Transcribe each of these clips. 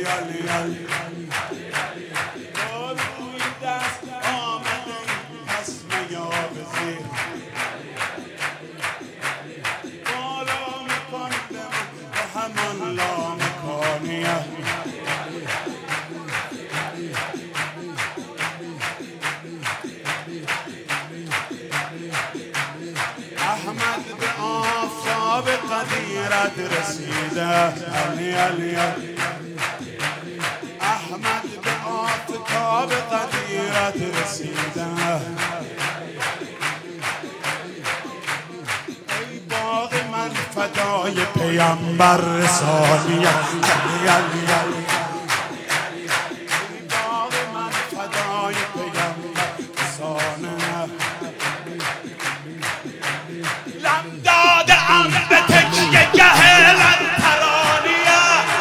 علی علی روی دست آمده اسم یابزی بالا میکنده به همان لامکانیه احمد به آفتاب قدیرت رسیده علی علی علی احمد به آفتاب قدیرت رسیده ای باغ من فدای پیامبر رسانیه علی علی علی ای باغ من فدای پیامبر رسانیه لم دادم به تکیه گهلن ترانیه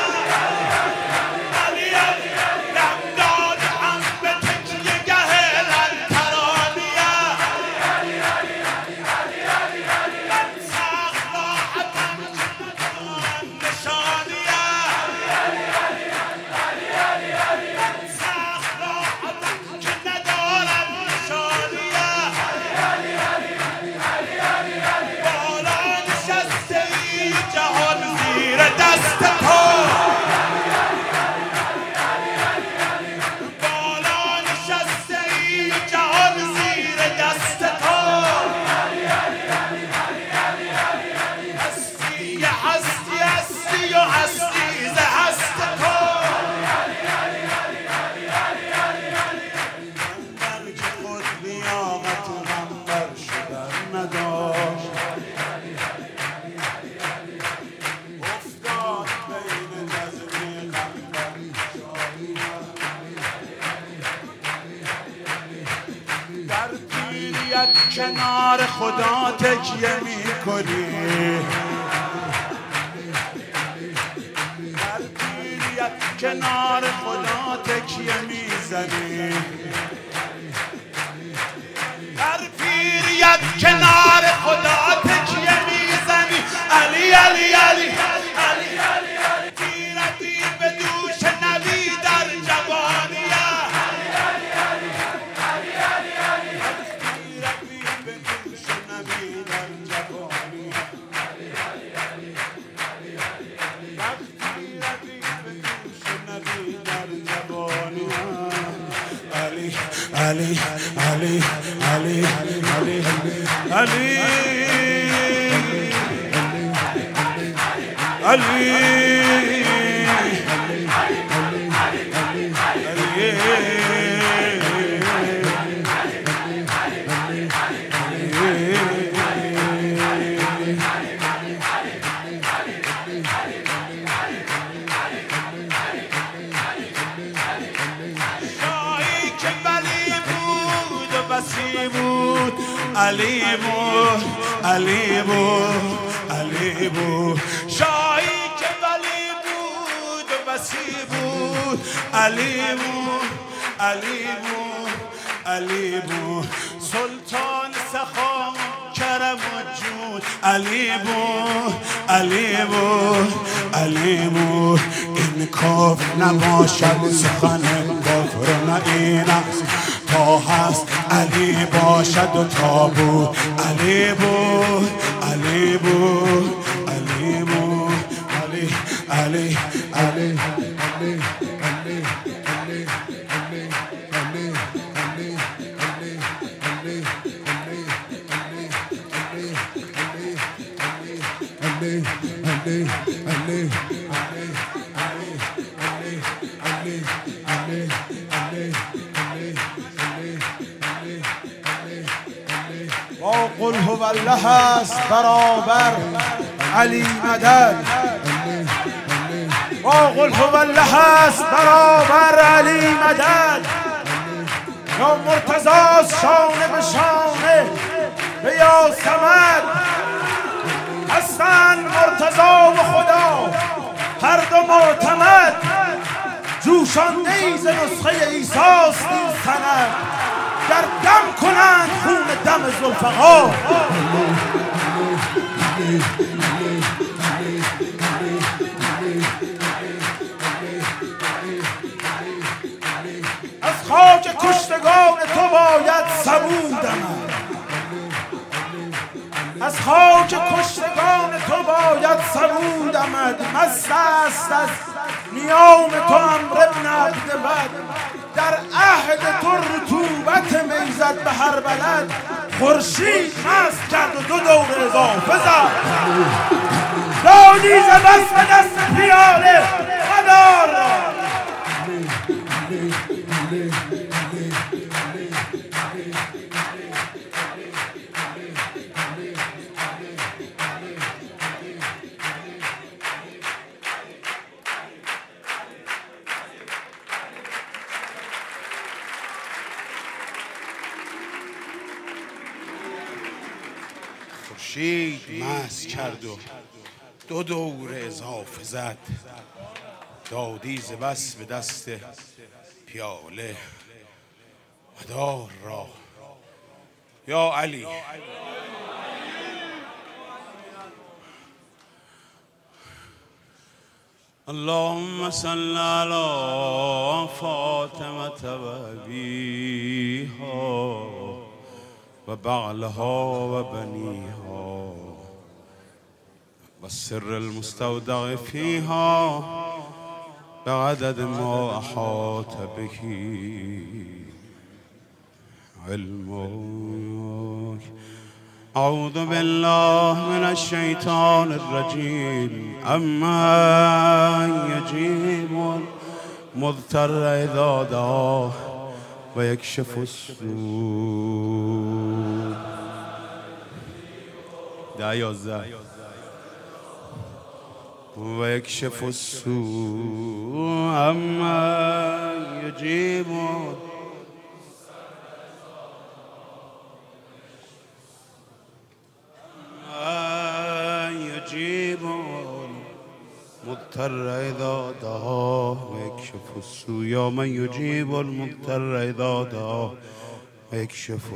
علی علی لم دادم به تکیه گهلن ترانیه من سخت راحتم ندارم نشانیه من سخت راحتم که ندارم نشانیه بالا نشسته ای جهان زیر دست تو بالا نشسته ای جهان زیر دست تو هستی هستی هستی و هستی ز هست تو من که خود لیاقت غمبر شدن نداشت افتاد بین جذبه غمبر در پیریت کنار خدا تکیه میکنی در پیریت کنار خدا تکیه میزنی در پیریت کنار خدا تکیه میزنی علی علی علی علی علی تیرتی به دوش نبی در جوانیه تیرتی به دوش نبی در جوانیه تیرتی به دوش نبی در جوانیه علی علی علی علی علی علی علی شاهی که ولی بود و بسی بود علی بود علی بود علی بود شاهی که ولی بود و بسی بود علی بود علی بود علی بود سلطان سخا کرم و جود علی بود علی بود علی بود این کفر نباشد سخن کفر نه این است تا هست علی باشد و تا بود علی بود علی بود علی بود علی علی علی علی با قل هو الله است برابر علی مدد با قل هو الله است برابر علی مدد یا مرتضی شانه به شانه به یا صمد هستند مرتضی و خدا هر دو معتمد جوشانده ای ز نسخه عیساست این سند در دم کنند خون دم ذوالفقار کشتگان تو باید صبود آمد، از خاک کشتگان تو باید صبود آمد. مست است از نیام تو امر ابن عبدود، در عهد تو رطوبت میزد به هر بلد. خورشید مست کرد و 2 دور اضافه زد، دادی ز بس به دست پیاله مدار را. خورشید مست کرد و 2 دور اضافه زد، دادی ز بس به دست پیاله مدار را. یا علی اللهم صل علی فاطمة و ابیها و بعلها و بنیها و السر المستودع فیها بعدد ما احاط به علمک. اعوذ بالله من الشیطان الرجیم. اما یجیب المضطر اذا دعاه و یکشف السوء. 11 و یکشف السوء. اما یجیب المضطر اذا دعاه و یکشف السوء. یا من یجیب المضطر اذا دعاه و یکشف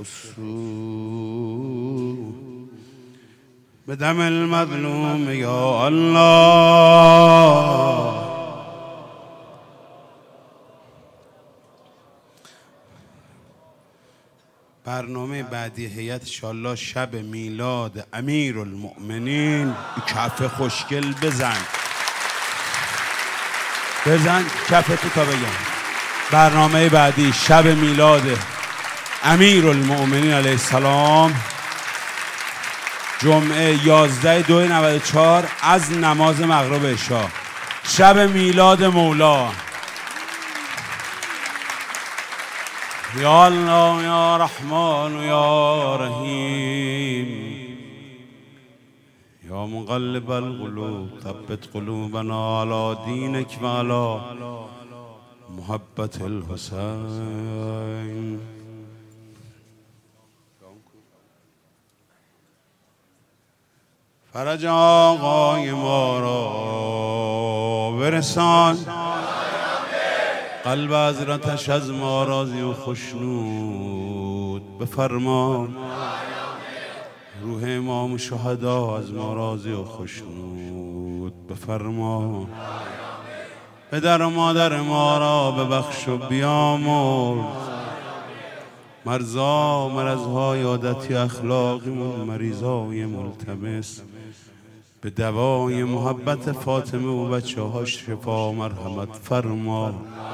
السوء. بدم المظلوم یا الله. برنامه بعدی هیئت انشالله شب میلاد امیرالمؤمنین. کف خوشگل بزن کفتو تا بگم. برنامه بعدی شب میلاد امیرالمؤمنین علیه السلام، جمعه 11/2/94 از نماز مغرب عشا، شب میلاد مولا. یا الله یا رحمان یا رحیم یا مقلب القلوب ثبت قلوبنا علی دینک و علی محبت الحسین. فرج آقای ما را برسان، قلب حضرتش از ما راضی و خشنود بفرما. روح امام شهدا از ما راضی و خشنود بفرما. پدر و مادر ما را ببخش و بیامرز. مرزهای عادتی اخلاقیمون، مریضای ملتمس به دوای محبت فاطمه و بچه هاش شفا و مرحمت فرما.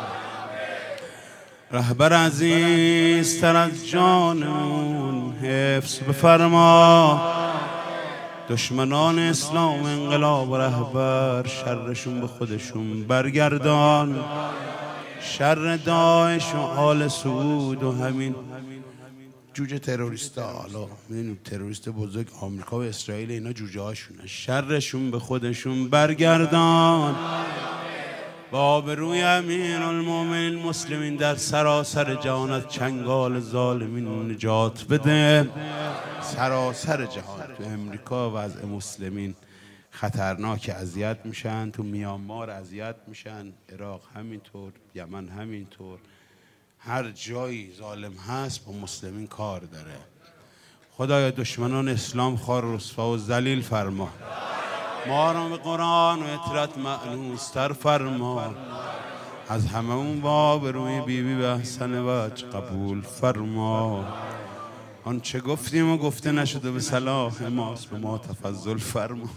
رهبر عزیزتر از جانمون حفظ بفرما. دشمنان اسلام انقلاب و رهبر شرشون به خودشون برگردان. شر داعش و آل سعود و همین جوجه تروریستا، حالا میدونیم تروریست بزرگ آمریکا و اسرائیل، اینا جوجه هاشونه، شرشون به خودشون برگردان. با آبروی امیرالمؤمنین مسلمین در سراسر جهان از چنگال ظالمین نجات بده. سراسر جهان، تو امریکا وضع مسلمین خطرناک، اذیت میشن، تو میانمار اذیت میشن، عراق همینطور، یمن همینطور، هر جایی ظالم هست با مسلمین کار داره. خدایا دشمنان اسلام خوار و رسوا و ذلیل فرما. ما را به قرآن و اطرت مأنوس تر فرما. از هممون با به روی بیبی به احسن وجه قبول فرما. آنچه گفتیم و گفته نشده به صلاح ماست، به ما تفضل فرما.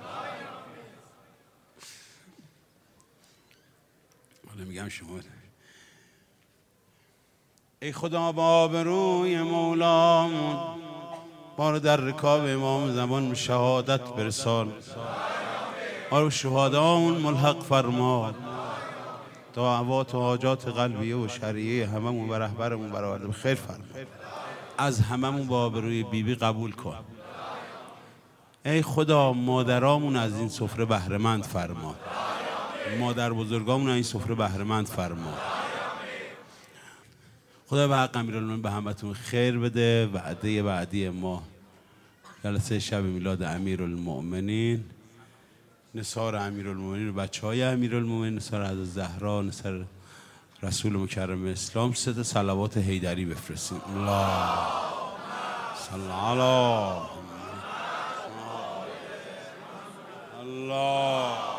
حالا میگم شما ای خدا با به روی مولامون ما رو در رکاب امام زمان به شهادت برسان، ما رو شهدامون ملحق فرما. دعوات و حاجات قلبیه و شرعیه هممون و رهبرمون برآورده به خیر فرما. از هممون با آبروی بیبی قبول کن. ای خدا مادرامون از این سفره بهره‌مند فرما، مادر بزرگامون از این سفره بهره‌مند فرما. خدا به حق امیرالمومنین به همتون خیر بده. وعده بعدی ما جلسه شب میلاد امیرالمومنین، نثار امیرالمومنین و بچه‌های امیرالمومنین، نثار حضرت زهرا، نثار رسول مکرم اسلام. 3 صلوات حیدری بفرستیم. الله صل علی الله.